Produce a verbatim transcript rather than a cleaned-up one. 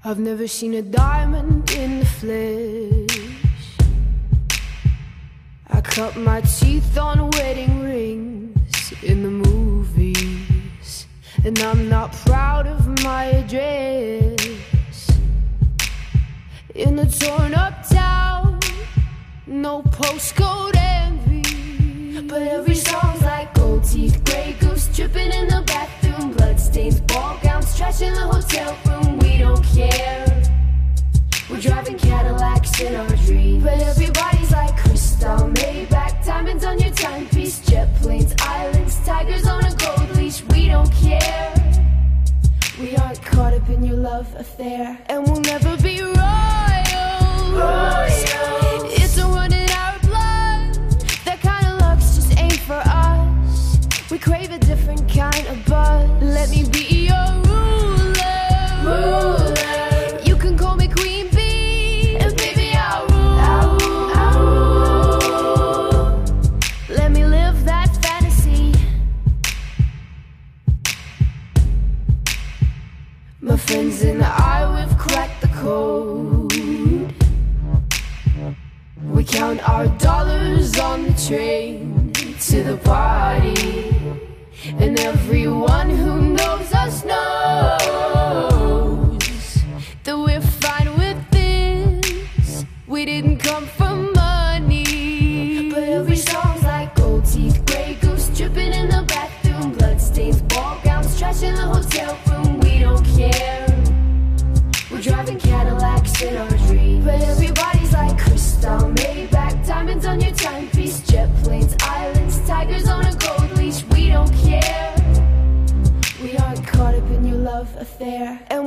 I've never seen a diamond in the flesh. I cut my teeth on wedding rings in the movies, and I'm not proud of my address. In the torn up town, no postcode envy, but every song's like gold teeth, grey goose dripping in the bathroom, bloodstains, ball gowns, trash in the hotel room. We don't care. We're driving Cadillacs in our dreams, but everybody's like crystal, Maybach, diamonds on your timepiece, jet planes, islands, tigers on a gold leash. We don't care. We aren't caught up in your love affair, and we'll never be royals. Royals. It's a run in our blood. That kind of luck's just ain't for us. We crave a different kind of buzz. Let me be your ruler. Ruler. You can call me Queen Bee, and baby I'll rule. I'll rule. I'll rule. Let me live that fantasy. My friends and I, we've cracked the code. We count our dollars on the train to the party, and everyone who knows us knows that we're fine with this. We didn't come for money, but every song's like gold teeth, grey goose dripping in the bathroom, bloodstains, ball gowns, trash in the hotel room. We don't care. We're driving Cadillacs in our dreams, but everybody's like crystal, Maybach, diamonds on your timepiece, jet planes, islands, tigers on a gold leash. We don't care. We aren't caught up in your love affair.